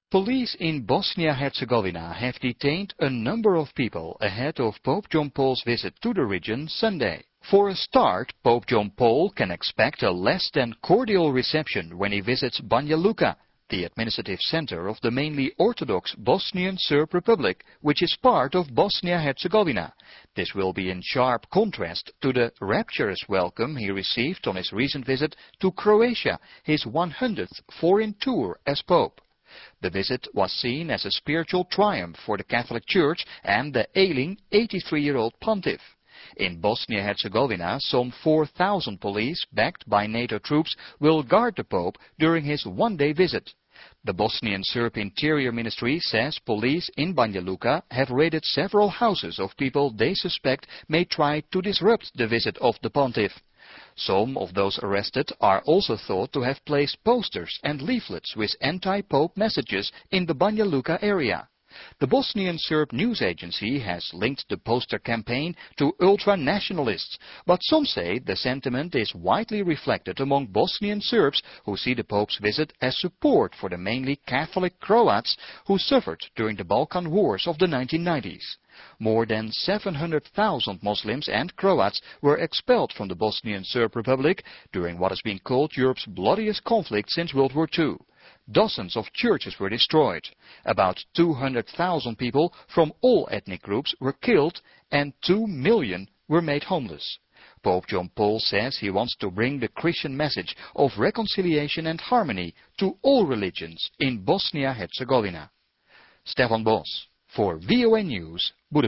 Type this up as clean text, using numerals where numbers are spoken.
Police in Bosnia-Herzegovina have detained a number of people ahead of Pope John Paul's visit to the region Sunday. For a start, Pope John Paul can expect a less than cordial reception when he visits Banja Luka, the administrative center of the mainly Orthodox Bosnian Serb Republic, which is part of Bosnia-Herzegovina. This will be in sharp contrast to the rapturous welcome he received on his recent visit to Croatia, his 100th foreign tour as Pope. The visit was seen as a spiritual triumph for the Catholic Church and the ailing 83-year-old pontiff. In Bosnia-Herzegovina, some 4,000 police, backed by NATO troops, will guard the Pope during his one-day visit. The Bosnian Serb Interior Ministry says police in Banja Luka have raided several houses of people they suspect may try to disrupt the visit of the pontiff. Some of those arrested are also thought to have placed posters and leaflets with anti-Pope messages in the Banja Luka area. The Bosnian Serb news agency has linked the poster campaign to ultra-nationalists, but some say the sentiment is widely reflected among Bosnian Serbs who see the Pope's visit as support for the mainly Catholic Croats who suffered during the Balkan Wars of the 1990s. More than 700,000 Muslims and Croats were expelled from the Bosnian Serb Republic during what has been called Europe's bloodiest conflict since World War II. Dozens of churches were destroyed. About 200,000 people from all ethnic groups were killed and 2 million were made homeless. Pope John Paul says he wants to bring the Christian message of reconciliation and harmony to all religions in Bosnia-Herzegovina. Stefan Bos voor VOA News, Budapest.